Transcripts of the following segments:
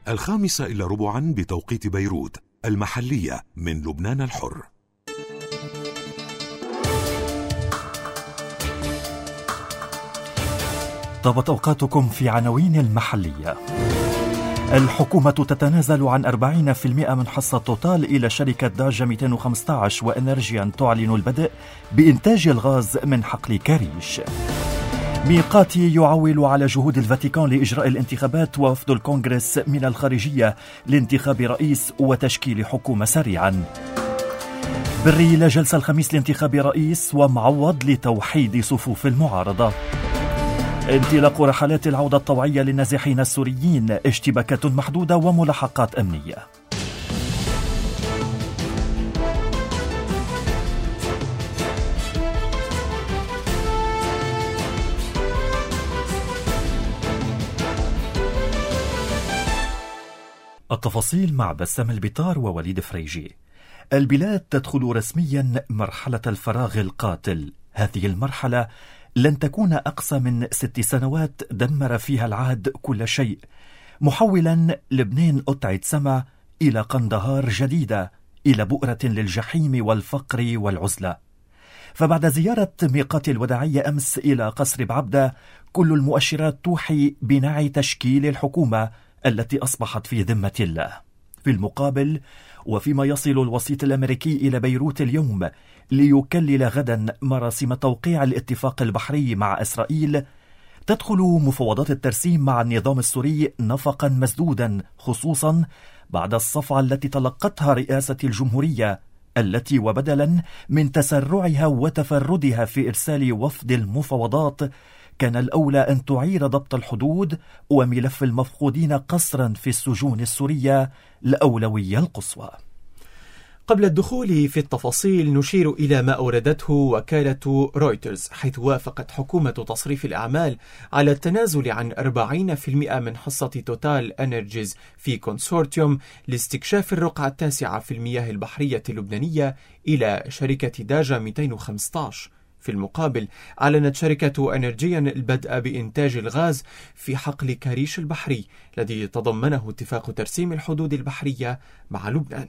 5:15 بتوقيت بيروت المحلية من لبنان الحر. طابت أوقاتكم في عناوين المحلية. الحكومة تتنازل عن 40% من حصة توتال إلى شركة داجا 215، وإنرجيان تعلن البدء بإنتاج الغاز من حقل كاريش. ميقاتي يعول على جهود الفاتيكان لإجراء الانتخابات، ووفد الكونغرس من الخارجية لانتخاب رئيس وتشكيل حكومة سريعا. بري إلى جلسة الخميس لانتخاب رئيس، ومعوض لتوحيد صفوف المعارضة. انطلاق رحلات العودة الطوعية للنازحين السوريين، اشتباكات محدودة وملاحقات أمنية. التفاصيل مع بسام البطار ووليد فريجي. البلاد تدخل رسميا مرحلة الفراغ القاتل. هذه المرحلة لن تكون أقصى من 6 سنوات دمر فيها العهد كل شيء، محولا لبنان قطعة سما إلى قندهار جديدة، إلى بؤرة للجحيم والفقر والعزلة. فبعد زيارة ميقات الوداعية أمس إلى قصر بعبدة، كل المؤشرات توحي بنعي تشكيل الحكومة التي أصبحت في ذمة الله. في المقابل، وفيما يصل الوسيط الأمريكي إلى بيروت اليوم ليكلل غدا مراسم توقيع الاتفاق البحري مع إسرائيل، تدخل مفاوضات الترسيم مع النظام السوري نفقا مسدودا، خصوصا بعد الصفعة التي تلقتها رئاسة الجمهورية، التي وبدلا من تسرعها وتفردها في إرسال وفد المفاوضات، كان الأولى أن تعير ضبط الحدود وملف المفقودين قسرا في السجون السورية الأولوية القصوى. قبل الدخول في التفاصيل، نشير إلى ما أوردته وكالة رويترز، حيث وافقت حكومة تصريف الأعمال على التنازل عن 40% من حصة توتال انرجيز في كونسورتيوم لاستكشاف الرقعة 9 في المياه البحرية اللبنانية إلى شركة داجا 215. في المقابل، أعلنت شركة انرجيان البدء بإنتاج الغاز في حقل كاريش البحري، الذي تضمنه اتفاق ترسيم الحدود البحرية مع لبنان.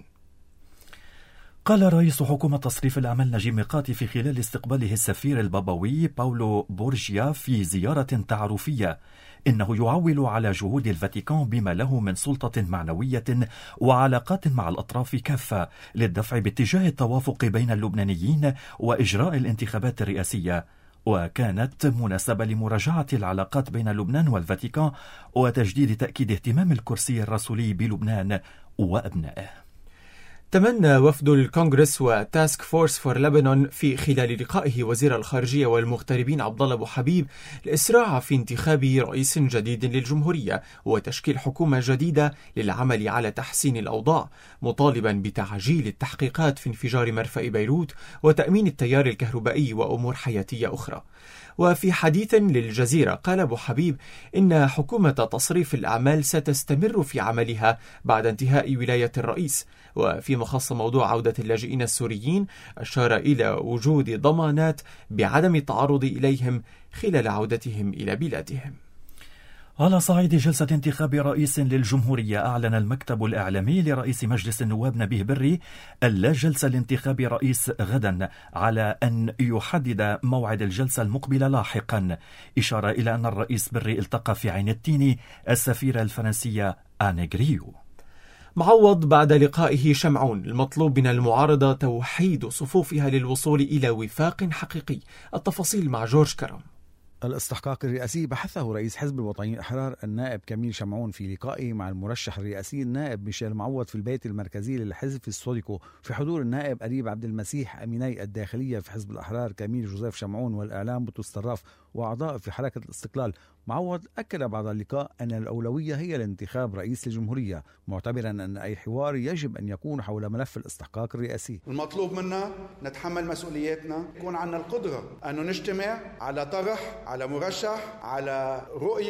قال رئيس حكومة تصريف الأعمال نجيب ميقاتي في خلال استقباله السفير البابوي باولو بورجيا في زيارة تعرفية إنه يعول على جهود الفاتيكان بما له من سلطة معنوية وعلاقات مع الأطراف كافة للدفع باتجاه التوافق بين اللبنانيين وإجراء الانتخابات الرئاسية، وكانت مناسبة لمراجعة العلاقات بين لبنان والفاتيكان وتجديد تأكيد اهتمام الكرسي الرسولي بلبنان وأبنائه. تمنى وفد الكونغرس وتاسك فورس فور لبنان في خلال لقائه وزير الخارجية والمغتربين عبدالله أبو حبيب الإسراع في انتخاب رئيس جديد للجمهورية وتشكيل حكومة جديدة للعمل على تحسين الأوضاع، مطالبا بتعجيل التحقيقات في انفجار مرفأ بيروت وتأمين التيار الكهربائي وأمور حياتية أخرى. وفي حديث للجزيرة قال أبو حبيب إن حكومة تصريف الأعمال ستستمر في عملها بعد انتهاء ولاية الرئيس. وفيما خص موضوع عودة اللاجئين السوريين، أشار إلى وجود ضمانات بعدم التعرض إليهم خلال عودتهم إلى بلادهم. على صعيد جلسة انتخاب رئيس للجمهورية، أعلن المكتب الإعلامي لرئيس مجلس النواب نبيه بري ألا جلسة لانتخاب رئيس غدا، على أن يحدد موعد الجلسة المقبلة لاحقا، إشارة إلى أن الرئيس بري التقى في عين التين السفيرة الفرنسية آن غريو. معوض بعد لقائه شمعون، المطلوب من المعارضة توحيد صفوفها للوصول إلى وفاق حقيقي. التفاصيل مع جورج كرم. الاستحقاق الرئاسي بحثه رئيس حزب الوطنيين الأحرار النائب كميل شمعون في لقائه مع المرشح الرئاسي النائب ميشيل معوض في البيت المركزي للحزب في السوديكو، في حضور النائب قريب عبد المسيح أميني الداخلية في حزب الأحرار كميل جوزيف شمعون والإعلام بطرس طراف وأعضاء في حركة الاستقلال. معوض أكد بعد اللقاء أن الأولوية هي لانتخاب رئيس للجمهورية، معتبرا أن أي حوار يجب أن يكون حول ملف الاستحقاق الرئاسي. المطلوب منا نتحمل مسؤولياتنا، يكون عندنا القدرة أن نجتمع على طرح، على مرشح، على رؤية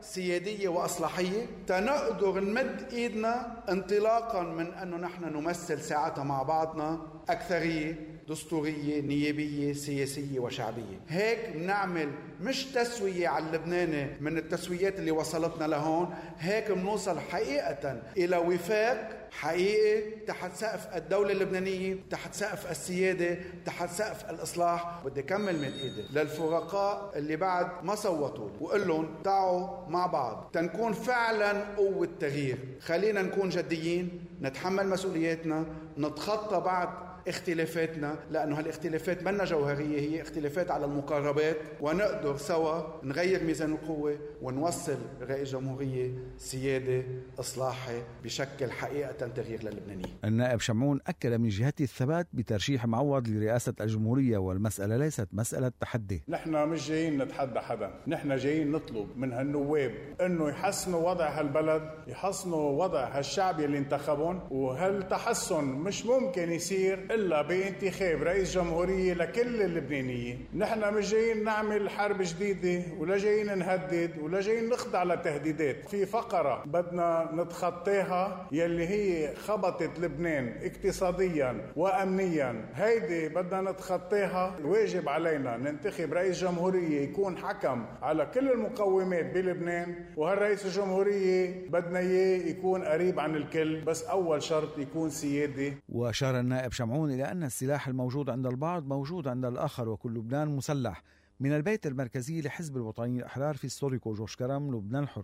سيادية وأصلاحية تنقدر نمد إيدنا انطلاقا من أنه نحن نمثل ساعتها مع بعضنا أكثرية دستورية نيابية سياسية وشعبية. هيك بنعمل مش تسوية على اللبناني من التسويات اللي وصلتنا لهون، هيك بنوصل حقيقة إلى وفاق حقيقي تحت سقف الدولة اللبنانية، تحت سقف السيادة، تحت سقف الإصلاح. بدي أكمل من إيدي للفرقاء اللي بعد ما صوتوا وقل لهم تعوا مع بعض تنكون فعلا قوة تغيير. خلينا نكون جديين، نتحمل مسؤولياتنا، نتخطى بعض اختلافاتنا، لأنه هالاختلافات منا جوهرية، هي اختلافات على المقاربات، ونقدر سوا نغير ميزان القوة ونوصل رئيس جمهورية سيادة إصلاحي بشكل حقيقة تغيير للبنانيين. النائب شمعون أكد من جهته الثبات بترشيح معوض لرئاسة الجمهورية، والمسألة ليست مسألة تحدي. نحن مش جايين نتحدى حدا، نحن جايين نطلب من هالنواب إنه يحسنوا وضع هالبلد، يحسنوا وضع هالشعب اللي انتخبون، وهالتحسن مش ممكن يصير إلا بانتخاب رئيس جمهورية لكل اللبنانيين. نحن مش جايين نعمل حرب جديدة، ولا جايين نهدد، ولا جايين نخضع لتهديدات. في فقرة بدنا نتخطيها يلي هي خبطت لبنان اقتصاديا وأمنيا، هيدي بدنا نتخطيها. واجب علينا ننتخب رئيس جمهورية يكون حكم على كل المقومات بلبنان، وهالرئيس الجمهورية بدنا إياه يكون قريب عن الكل، بس أول شرط يكون سيادي. وأشار النائب شمعون إلى أن السلاح الموجود عند البعض موجود عند الآخر، وكل لبنان مسلح. من البيت المركزي لحزب الوطنيين الأحرار في ستوريكو جورج كرم، لبنان الحر.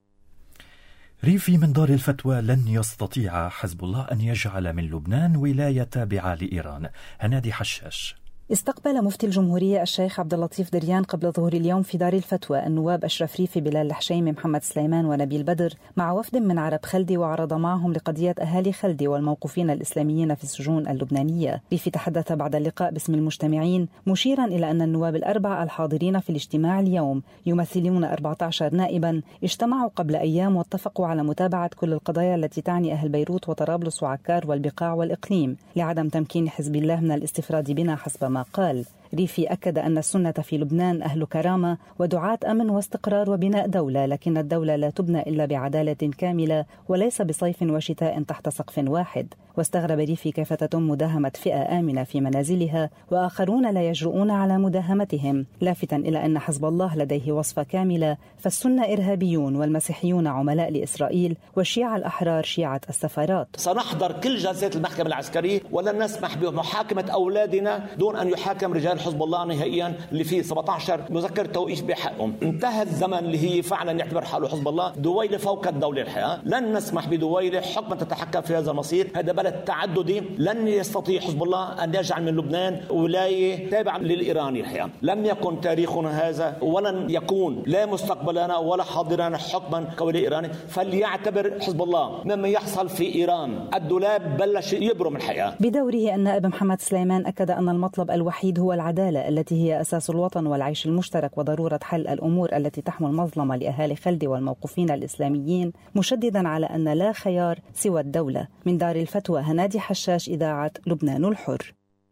ريفي من دار الفتوى: لن يستطيع حزب الله أن يجعل من لبنان ولاية تابعة لإيران. هنادي حشاش. استقبل مفتي الجمهورية الشيخ عبد اللطيف دريان قبل ظهور اليوم في دار الفتوى النواب أشرف ريفي، بلال الحشيمي، محمد سليمان ونبيل بدر، مع وفد من عرب خلدي، وعرض معهم لقضية أهالي خلدي والموقوفين الإسلاميين في السجون اللبنانية. ريفي تحدث بعد اللقاء باسم المجتمعين، مشيرا إلى أن النواب الأربعة الحاضرين في الاجتماع اليوم يمثلون 14 نائبا اجتمعوا قبل أيام واتفقوا على متابعة كل القضايا التي تعني أهل بيروت وطرابلس وعكار والبقاع والإقليم لعدم تمكين حزب الله من الاستفراد بنا، حسب ما قال. ريفي أكد أن السنة في لبنان أهل كرامة ودعاة أمن واستقرار وبناء دولة، لكن الدولة لا تبنى إلا بعدالة كاملة وليس بصيف وشتاء تحت سقف واحد. واستغرب ريفي كيف تتم مداهمة فئة آمنة في منازلها وآخرون لا يجرؤون على مداهمتهم، لافتا إلى أن حزب الله لديه وصفة كاملة، فالسنة إرهابيون والمسيحيون عملاء لإسرائيل والشيعة الأحرار شيعة السفارات. سنحضر كل جلسات المحكمة العسكرية ولن نسمح بمحاكمة أولادنا دون أن يحاكم رجال حزب الله نهائيا اللي فيه 17 مذكر توقيف بحقهم. انتهى الزمن اللي هي فعلا يعتبر حاله حزب الله دويلة فوق الدولة الحقيقة. لن نسمح بدويلة حكما تتحكم في هذا المصير. هذا بلد تعددي، لن يستطيع حزب الله أن يجعل من لبنان ولاية تابعة للإيراني الحقيقة. لم يكن تاريخنا هذا ولن يكون لا مستقبلنا ولا حاضرنا حكما كولاية إيراني. فليعتبر حزب الله مما يحصل في إيران الدولاب بلش يبرم الحقيقة. بدوره النائب محمد سليمان أكد أن المطلب الوحيد هو العدالة التي هي أساس الوطن والعيش المشترك، وضرورة حل الأمور التي تحمل مظلمة لأهالي خلدي والموقوفين الإسلاميين، مشددا على أن لا خيار سوى الدولة. من دار الفتوى، هنادي حشاش، إذاعة لبنان الحر.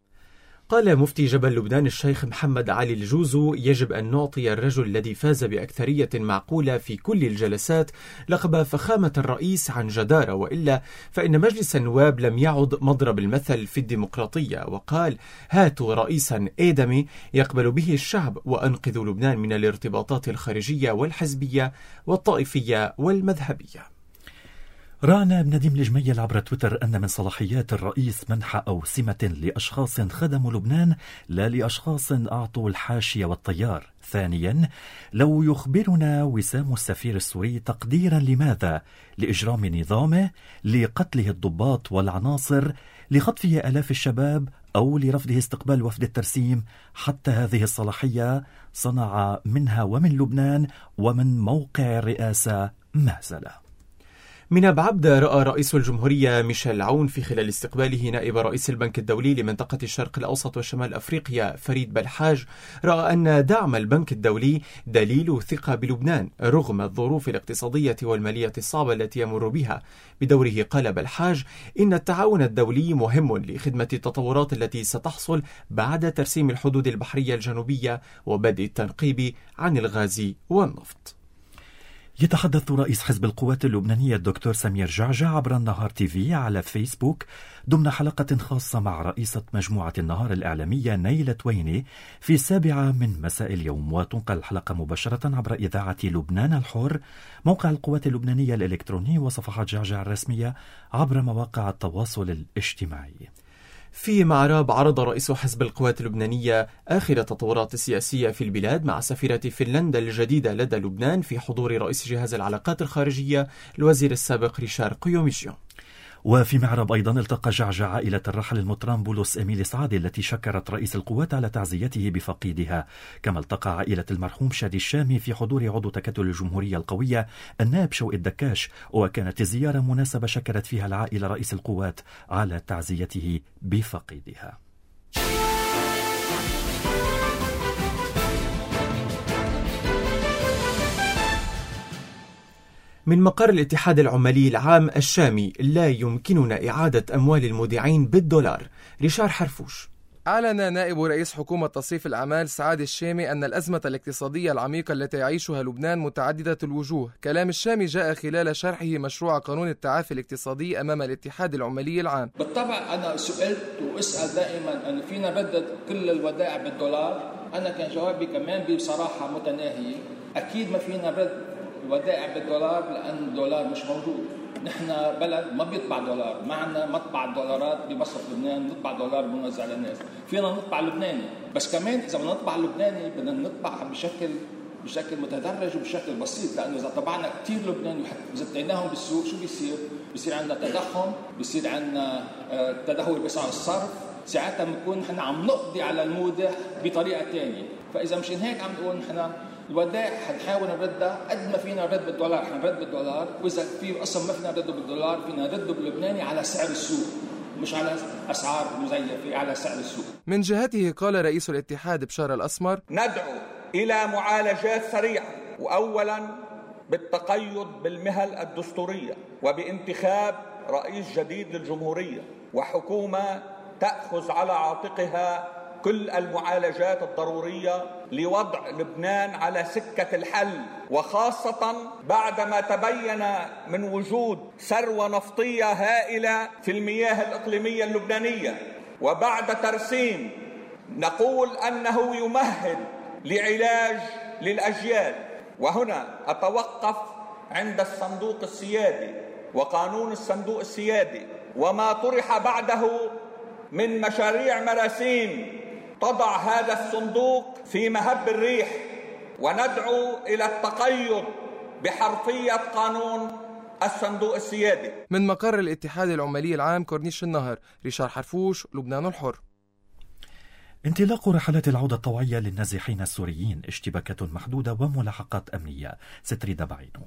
قال مفتي جبل لبنان الشيخ محمد علي الجوزو: يجب أن نعطي الرجل الذي فاز بأكثرية معقولة في كل الجلسات لقب فخامة الرئيس عن جدارة، وإلا فإن مجلس النواب لم يعد مضرب المثل في الديمقراطية. وقال: هاتوا رئيسا آدمي يقبل به الشعب وأنقذوا لبنان من الارتباطات الخارجية والحزبية والطائفية والمذهبية. رانا بن نديم الجميل عبر تويتر أن من صلاحيات الرئيس منح أوسمة لأشخاص خدموا لبنان لا لأشخاص أعطوا الحاشية والطيار. ثانيا، لو يخبرنا وسام السفير السوري تقديرا لماذا؟ لإجرام نظامه، لقتله الضباط والعناصر، لخطفه آلاف الشباب، أو لرفضه استقبال وفد الترسيم. حتى هذه الصلاحية صنع منها ومن لبنان ومن موقع الرئاسة مهزلة. من بعبدة، رأى رئيس الجمهورية ميشيل عون في خلال استقباله نائب رئيس البنك الدولي لمنطقة الشرق الأوسط وشمال أفريقيا فريد بلحاج، رأى أن دعم البنك الدولي دليل ثقة بلبنان رغم الظروف الاقتصادية والمالية الصعبة التي يمر بها. بدوره قال بلحاج إن التعاون الدولي مهم لخدمة التطورات التي ستحصل بعد ترسيم الحدود البحرية الجنوبية وبدء التنقيب عن الغاز والنفط. يتحدث رئيس حزب القوات اللبنانية الدكتور سمير جعجع عبر النهار تيفي على فيسبوك ضمن حلقة خاصة مع رئيسة مجموعة النهار الإعلامية نيلة تويني في 7 من مساء اليوم، وتنقل الحلقة مباشرة عبر إذاعة لبنان الحر، موقع القوات اللبنانية الإلكتروني، وصفحات جعجع الرسمية عبر مواقع التواصل الاجتماعي. في معراب عرض رئيس حزب القوات اللبنانية آخر التطورات السياسية في البلاد مع سفيرة فنلندا الجديدة لدى لبنان في حضور رئيس جهاز العلاقات الخارجية الوزير السابق ريشار قيوميجيو. وفي معرب أيضا التقى جعجع عائلة الراحل المطران بولس إميل سعادي التي شكرت رئيس القوات على تعزيته بفقيدها، كما التقى عائلة المرحوم شادي الشامي في حضور عضو تكتل الجمهورية القوية النائب شوقي الدكاش، وكانت الزيارة مناسبة شكرت فيها العائلة رئيس القوات على تعزيته بفقيدها. من مقر الاتحاد العمالي العام الشامي: لا يمكننا إعادة أموال المودعين بالدولار. ريشار حرفوش. أعلن نائب رئيس حكومة تصريف الأعمال سعاد الشامي أن الأزمة الاقتصادية العميقة التي يعيشها لبنان متعددة الوجوه. كلام الشامي جاء خلال شرحه مشروع قانون التعافي الاقتصادي أمام الاتحاد العمالي العام. بالطبع أنا سئلت وأسأل دائما أن فينا نردد كل الودائع بالدولار. أنا كان جوابي كمان بصراحة متناهية، أكيد ما فينا نرد الودائع بالدولار لأن الدولار مش موجود. نحن بلد ما بيطبع دولار، معنا مطبع دولارات بمصرف لبنان، نطبع دولار بنوزع للناس. فينا نطبع لبناني، بس كمان إذا بدنا نطبع لبناني بدنا نطبع بشكل متدرج وبشكل بسيط، لأنه إذا طبعنا كتير لبناني وزتيناهم بالسوق شو بيصير؟ بيصير عندنا تضخم، بيصير عندنا تدهور بسعر الصرف، ساعتها بنكون نحن عم نقضي على المودع بطريقة تانية. فإذا مشان هيك عم نقول نحن الودائع حنحاول نردها قد ما فينا نرد بالدولار حنرد بالدولار، وإذا في أصلا ما فينا نرده بالدولار فينا نرده باللبناني على سعر السوق، مش على أسعار مزيفة، على سعر السوق. من جهته قال رئيس الاتحاد بشار الأسمر: ندعو إلى معالجات سريعة، وأولا بالتقيد بالمهل الدستورية وبانتخاب رئيس جديد للجمهورية وحكومة تأخذ على عاتقها كل المعالجات الضرورية لوضع لبنان على سكة الحل، وخاصة بعدما تبين من وجود ثروة نفطية هائلة في المياه الإقليمية اللبنانية، وبعد ترسيم نقول أنه يمهد لعلاج للأجيال. وهنا أتوقف عند الصندوق السيادي وقانون الصندوق السيادي وما طرح بعده من مشاريع مراسيم تضع هذا الصندوق في مهب الريح، وندعو إلى التقيد بحرفية قانون الصندوق السيادي. من مقر الاتحاد العمالي العام كورنيش النهر، ريشار حرفوش، لبنان الحر. انطلاق رحلات العودة الطوعية للنازحين السوريين، اشتباكات محدودة وملاحقات أمنية. ستريد بعينه.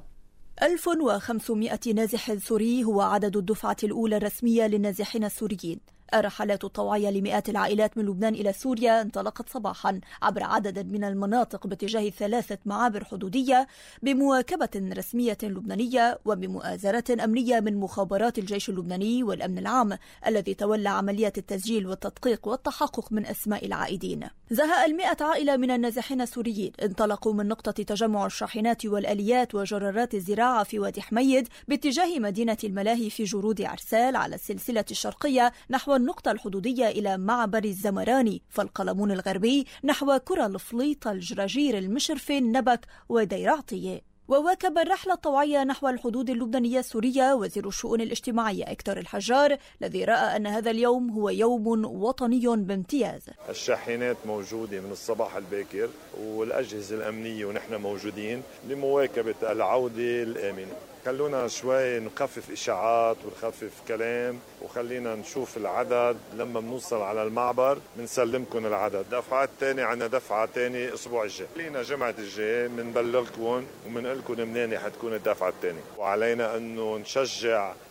1500 نازح سوري هو عدد الدفعة الأولى الرسمية للنازحين السوريين. الرحلات الطوعية لمئات العائلات من لبنان إلى سوريا انطلقت صباحا عبر عدد من المناطق باتجاه 3 معابر حدودية بمواكبة رسمية لبنانية وبمؤازرة أمنية من مخابرات الجيش اللبناني والأمن العام الذي تولى عملية التسجيل والتدقيق والتحقق من أسماء العائدين. زهاء 100 عائلة من النازحين السوريين انطلقوا من نقطة تجمع الشاحنات والآليات وجرارات الزراعة في وادي حميد باتجاه مدينة الملاهي في جرود عرسال على السلسلة الشرقية نحو النقطة الحدودية إلى معبر الزمراني، فالقلمون الغربي نحو كرة الفليط، الجراجير، المشرفة، النبك ودير عطية. وواكب الرحلة الطوعية نحو الحدود اللبنانية السورية وزير الشؤون الاجتماعية إكتور الحجار، الذي رأى أن هذا اليوم هو يوم وطني بامتياز. الشاحنات موجودة من الصباح الباكر والأجهزة الأمنية ونحن موجودين لمواكبة العودة الآمنة. خلونا شوي نخفف إشاعات ونخفف كلام، وخلينا نشوف العدد لما بنوصل على المعبر بنسلمكم العدد. دفعات تانية عنا دفعة تانية أسبوع الجاي، خلينا جمعة الجاي بنبلغكم ومنقلكم منين حتكون الدفعة التانية. وعلينا أنه نشجع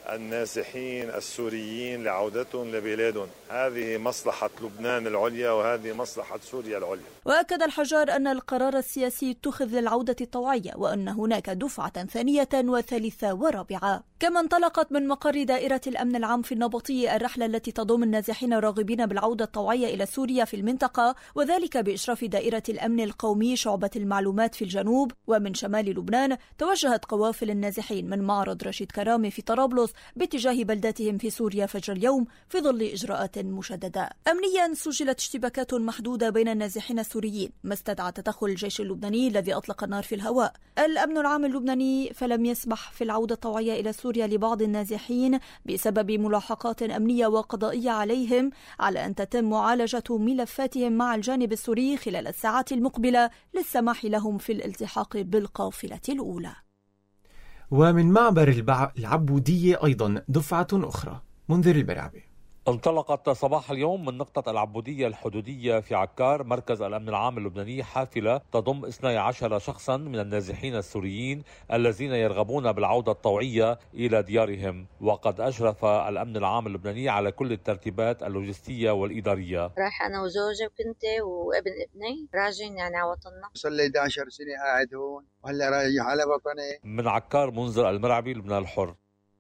النازحين السوريين لعودتهم لبلادهم. هذه مصلحة لبنان العليا وهذه مصلحة سوريا العليا. وأكد الحجار أن القرار السياسي اتخذ للعودة الطوعية وأن هناك دفعة ثانية وثالثة ورابعة. كما انطلقت من مقر دائرة الأمن العام في النبطية الرحلة التي تضم النازحين الراغبين بالعودة الطوعية إلى سوريا في المنطقة، وذلك بإشراف دائرة الأمن القومي شعبة المعلومات في الجنوب. ومن شمال لبنان توجهت قوافل النازحين من معرض رشيد كرامي في طرابلس باتجاه بلداتهم في سوريا فجر اليوم في ظل إجراءات مشددة. أمنيا سجلت اشتباكات محدودة بين النازحين السوريين ما استدعى تدخل الجيش اللبناني الذي أطلق النار في الهواء. الأمن العام اللبناني فلم يسمح في العودة الطوعية إلى سوريا لبعض النازحين بسبب ملاحقات أمنية وقضائية عليهم، على أن تتم معالجة ملفاتهم مع الجانب السوري خلال الساعات المقبلة للسماح لهم في الالتحاق بالقافلة الأولى. ومن معبر العبودية أيضا دفعة أخرى. منذر البرعبي. انطلقت صباح اليوم من نقطة العبودية الحدودية في عكار مركز الأمن العام اللبناني حافلة تضم 12 شخصا من النازحين السوريين الذين يرغبون بالعودة الطوعية إلى ديارهم. وقد أشرف الأمن العام اللبناني على كل الترتيبات اللوجستية والإدارية. رايح أنا وزوجي وكنتي وابن ابني راجعين يعني على وطننا. صار لي 11 سنة قاعد هون وهلا راجع على وطني. من عكار منذر المرعبي، لبنان الحر.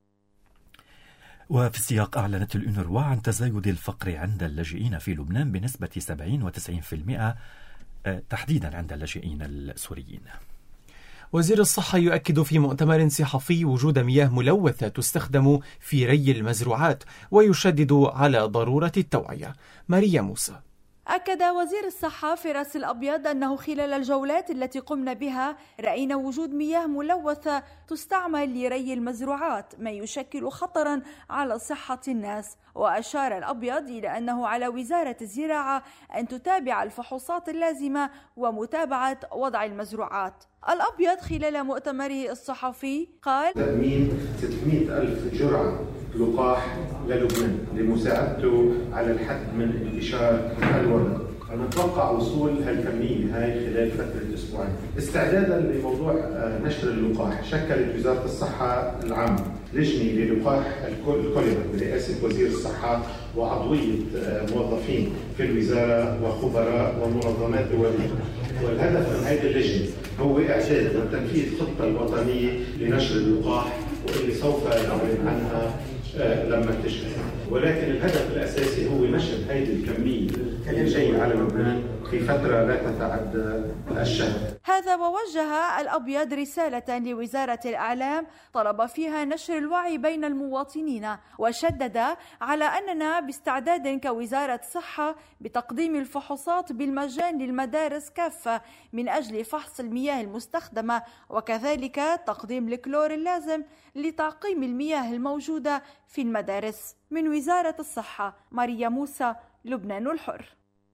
وفي السياق أعلنت الأونروا عن تزايد الفقر عند اللاجئين في لبنان بنسبة 70 و90% تحديدا عند اللاجئين السوريين. وزير الصحة يؤكد في مؤتمر صحفي وجود مياه ملوثة تستخدم في ري المزروعات، ويشدد على ضرورة التوعية. ماريا موسى. أكد وزير الصحة في رأس الأبيض أنه خلال الجولات التي قمنا بها رأينا وجود مياه ملوثة تستعمل لري المزروعات، ما يشكل خطرا على صحة الناس. وأشار الأبيض إلى أنه على وزارة الزراعة أن تتابع الفحوصات اللازمة ومتابعة وضع المزروعات. الأبيض خلال مؤتمره الصحفي قال: تأمين 600,000 جرعة لقاح للبنان لمساعدته على الحد من انتشار الوباء. نتوقع وصول هالكمية هاي خلال فترة أسبوعين. استعدادا لموضوع نشر اللقاح، شكلت وزارة الصحة العامة لجنة للقاح الكوليرا برئاسة وزير الصحة وعضوية موظفين في الوزارة وخبراء ومنظمات دولية. والهدف من هذه اللجنة هو إعداد وتنفيذ خطة الوطنية لنشر اللقاح، واللي سوف نعلن عنها لما تشتغل. ولكن الهدف الأساسي هو نشر هذه الكمية اللي جاي على لبنان في فترة لا تتعدى الشهر. هذا ووجه الأبيض رسالة لوزارة الإعلام طلب فيها نشر الوعي بين المواطنين، وشدد على أننا باستعداد كوزارة صحة بتقديم الفحوصات بالمجان للمدارس كافة من أجل فحص المياه المستخدمة، وكذلك تقديم الكلور اللازم لتعقيم المياه الموجودة في المدارس. من وزارة الصحة، ماريا موسى، لبنان الحر.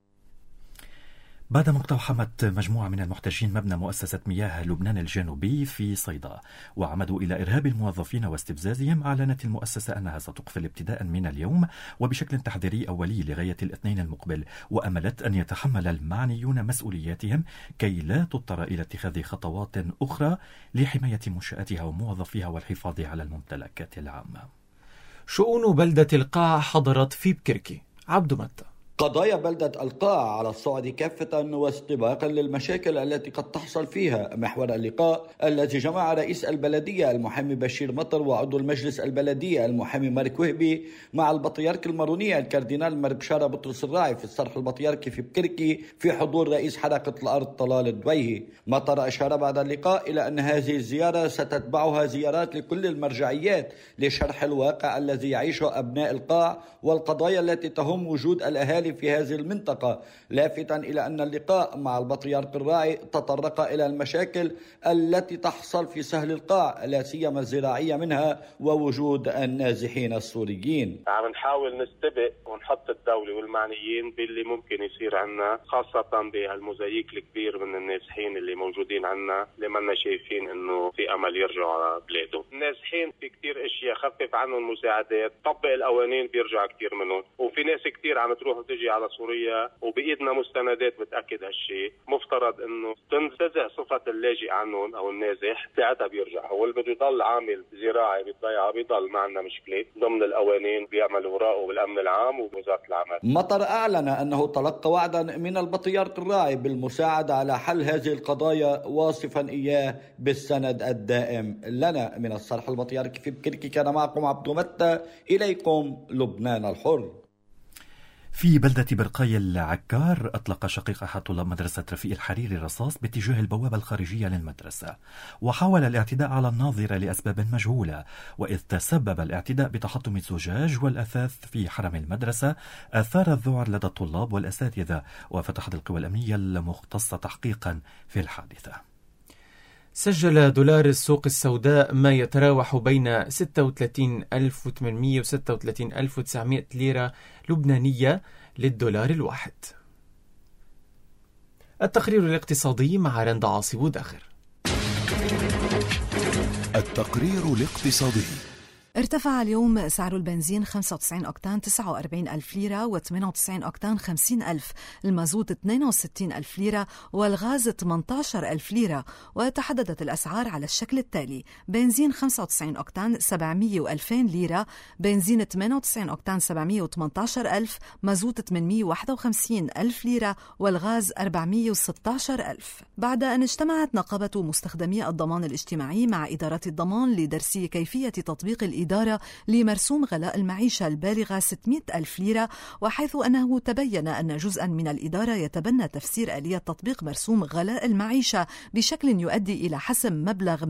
بعد مقتحمة مجموعة من المحتجين مبنى مؤسسة مياه لبنان الجنوبي في صيدا وعمدوا إلى إرهاب الموظفين واستفزازهم، أعلنت المؤسسة أنها ستقفل ابتداء من اليوم وبشكل تحذيري أولي لغاية الاثنين المقبل، وأملت أن يتحمل المعنيون مسؤولياتهم كي لا تضطر إلى اتخاذ خطوات أخرى لحماية منشآتها وموظفيها والحفاظ على الممتلكات العامة. شؤون بلدة القاع حضرت في بكركي. عبد متى. قضايا بلدة القاع على الصعد كافة واستباقا للمشاكل التي قد تحصل فيها محور اللقاء الذي جمع رئيس البلدية المحامي بشير مطر وعضو المجلس البلدية المحامي مارك وهبي مع البطريرك المارونية الكاردينال مربشارة بطرس الراعي في الصرح البطريركي في بكركي في حضور رئيس حركة الأرض طلال الدويهي. مطر أشار بعد اللقاء إلى أن هذه الزيارة ستتبعها زيارات لكل المرجعيات لشرح الواقع الذي يعيشه أبناء القاع والقضايا التي تهم وجود الأهالي في هذه المنطقة، لافتا إلى أن اللقاء مع البطريرك الراعي تطرق إلى المشاكل التي تحصل في سهل القاع لا سيما الزراعية منها ووجود النازحين السوريين. عم نحاول نستبق ونحط الدولة والمعنيين باللي ممكن يصير عنا، خاصة بهالموزايك الكبير من النازحين اللي موجودين عنا اللي منا شايفين انه في امل يرجعوا على بلادهم. النازحين في كتير اشياء، خفف عنهم المساعدات، طبق القوانين بيرجع كتير منهم، وفي ناس كتير عم تروح تجي على سوريا وبإيدنا مستندات بتأكد هالشيء، مفترض إنه تنتزع صفة اللاجئ عنهم أو النازح، ساعتها بيرجع. هو اللي بده يضل عامل زراعي بالضيعة بيضل، ما عندنا مشكلة، ضمن القوانين بيعمل وراءه بالأمن العام ووزارة الأعمال. مطر أعلن أنه تلقى وعدا من البطريرك الراعي بالمساعدة على حل هذه القضايا، واصفا إياه بالسند الدائم لنا. من الصرح البطريركي في بكركي كان معكم عبد متى، إليكم لبنان الحر. في بلدة برقاي العكار أطلق شقيق أحد طلاب مدرسة رفيق الحريري رصاص باتجاه البوابة الخارجية للمدرسة، وحاول الاعتداء على الناظرة لأسباب مجهولة، وإذ تسبب الاعتداء بتحطم الزجاج والأثاث في حرم المدرسة أثار الذعر لدى الطلاب والأساتذة، وفتحت القوى الأمنية المختصة تحقيقا في الحادثة. سجل دولار السوق السوداء ما يتراوح بين 36,800 و 36,900 ليرة لبنانية للدولار الواحد. التقرير الاقتصادي مع رندا عاصي وداخر. التقرير الاقتصادي. ارتفع اليوم سعر البنزين 95 أكتان 49,000 ليرة، و98 أكتان 50,000، المازوت 62,000 ليرة، والغاز 18,000 ليرة. وتحددت الأسعار على الشكل التالي: بنزين 95 أكتان 700 و2000 ليرة، بنزين 98 أكتان 718,000، مازوت 851,000 ليرة، والغاز 416,000. بعد أن اجتمعت نقابة مستخدمي الضمان الاجتماعي مع إدارة الضمان لدرس كيفية تطبيق الإدارة لمرسوم غلاء المعيشة البالغة 600,000 ليرة، وحيث أنه تبين أن جزءا من الإدارة يتبنى تفسير آلية تطبيق مرسوم غلاء المعيشة بشكل يؤدي إلى حسم مبلغ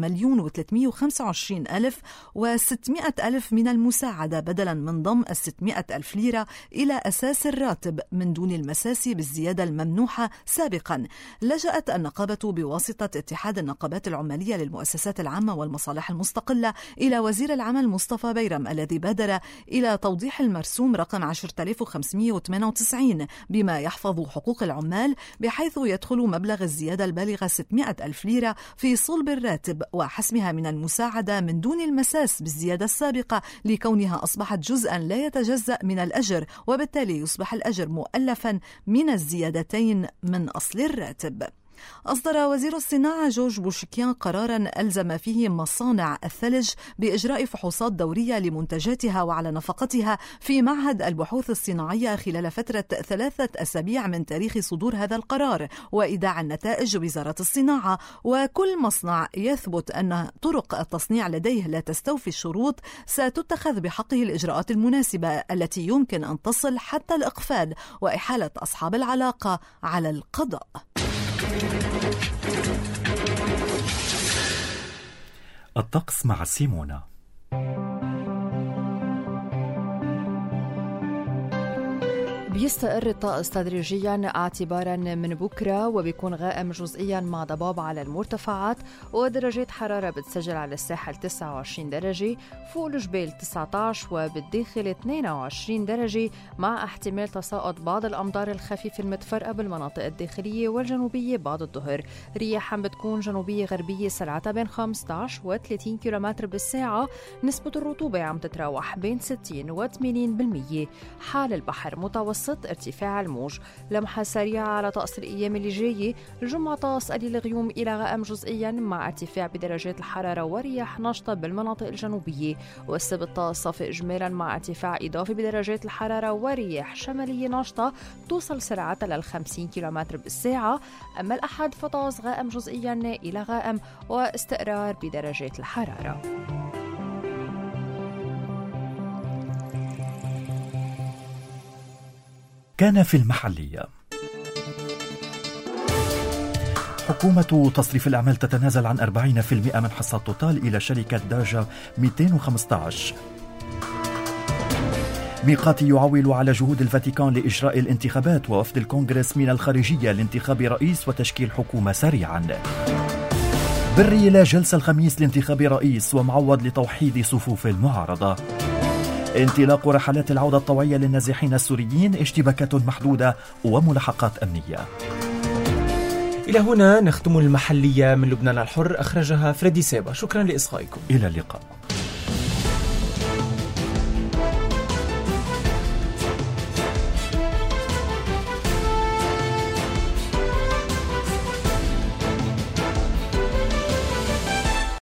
1,325,600 من المساعدة بدلا من ضم 600,000 ليرة إلى أساس الراتب من دون المساس بالزيادة الممنوحة سابقا. لجأت النقابة بواسطة اتحاد النقابات العمالية للمؤسسات العامة والمصالح المستقلة إلى وزير العمل مصطفى بيرم، الذي بادر إلى توضيح المرسوم رقم 10,598 بما يحفظ حقوق العمال، بحيث يدخل مبلغ الزيادة البالغة 600,000 ليرة في صلب الراتب وحسمها من المساعدة من دون المساس بالزيادة السابقة، لكونها أصبحت جزءا لا يتجزأ من الأجر، وبالتالي يصبح الأجر مؤلفا من الزيادتين من أصل الراتب. أصدر وزير الصناعة جورج بوشكيان قراراً ألزم فيه مصانع الثلج بإجراء فحوصات دورية لمنتجاتها وعلى نفقتها في معهد البحوث الصناعية خلال فترة 3 أسابيع من تاريخ صدور هذا القرار، وإيداع النتائج وزارة الصناعة. وكل مصنع يثبت أن طرق التصنيع لديه لا تستوفي الشروط ستتخذ بحقه الإجراءات المناسبة التي يمكن أن تصل حتى الإقفال وإحالة أصحاب العلاقة على القضاء. الطقس مع سيمونا. بيستقر الطقس تدريجيا اعتبارا من بكرة، وبيكون غائم جزئيا مع ضباب على المرتفعات، ودرجات حرارة بتسجل على الساحل 29 درجة، فوق الجبال 19، وبالداخل 22 درجة، مع احتمال تساقط بعض الأمطار الخفيفة المتفرقة بالمناطق الداخلية والجنوبية بعد الظهر. رياح بتكون جنوبية غربية سرعتها بين 15 و 30 كيلومتر بالساعة. نسبة الرطوبة عم تتراوح بين 60 و 80%. حال البحر متوسط، ارتفاع الموج. لمحة سريعة على طقس الأيام اللي جاية: الجمعة طقس قليل غيوم إلى غائم جزئيا مع ارتفاع بدرجات الحرارة ورياح نشطة بالمناطق الجنوبية، والسبت طقس صافي إجمالا مع ارتفاع إضافي بدرجات الحرارة ورياح شمالية نشطة توصل سرعتها لل 50 كيلومتر بالساعة. أما الأحد فطقس غائم جزئيا إلى غائم واستقرار بدرجات الحرارة. كان في المحلية. حكومة تصريف الأعمال تتنازل عن 40% من حصة توتال إلى شركة داجا 215. ميقاتي يعول على جهود الفاتيكان لإجراء الانتخابات، ووفد الكونغرس من الخارجية لانتخاب رئيس وتشكيل حكومة سريعا. بري إلى جلسة الخميس لانتخاب رئيس، ومعوض لتوحيد صفوف المعارضة. انطلاق رحلات العودة الطوعية للنازحين السوريين، اشتباكات محدودة وملاحقات أمنية. إلى هنا نختم المحلية من لبنان الحر، أخرجها فريدي سيبا. شكرا لإصغائكم. إلى اللقاء.